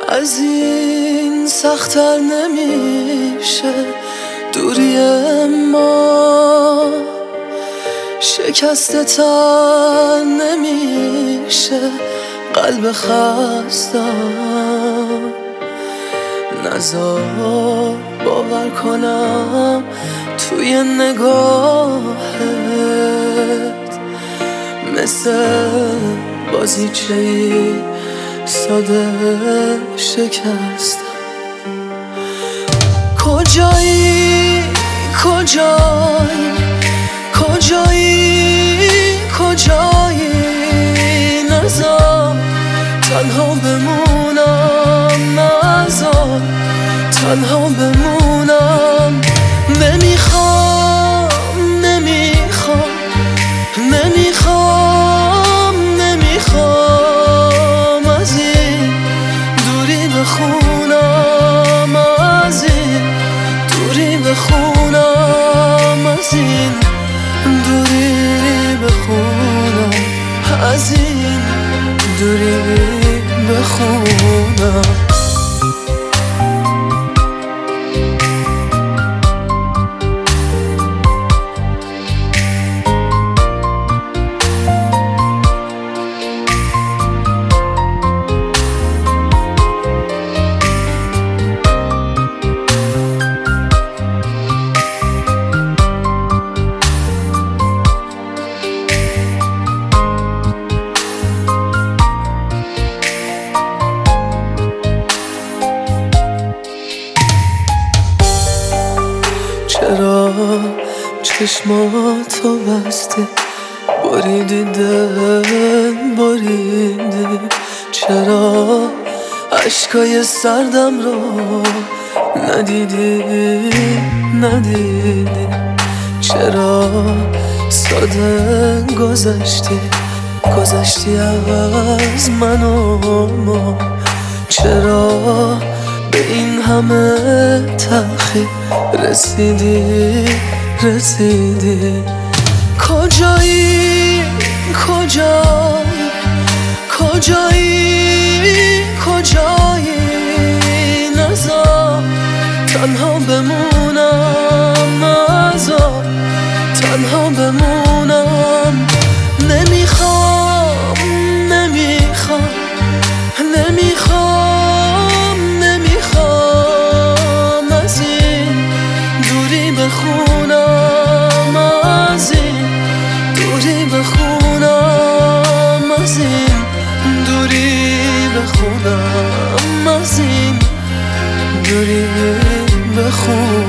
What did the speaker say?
از این سخت‌تر نمیشه دوری ما، شکسته تر نمیشه قلب خستم. نزار باور کنم توی نگاهت مثل بازیچه‌ای ساده شکستم. کجایی کجایی کجایی کجایی، نذار تنها بمونم، نذار تنها بمونم. نمیخوام نمیخوام نمیخوام نمیخوام از این دوری بخونم، از این دوری بخونم، از این دوری بخونم، از این دوری بخونم. چرا چشماتو بسته بریدی دل بریدی؟ چرا عشقای سردم رو ندیدی ندیدی؟ چرا ساده گذشتی گذشتی از من و ما؟ چرا به این همه تلخی رسیدی رسیدی؟ کجایی کجایی کجایی کجایی، نذار تنها بمونم، نذار تنها بمونم. نمیخوام نمیخوام نمیخوام نمیخوام از این دوری بخونم، از این دوری بخونم، از این دوری بخونم، از این دوری بخونم.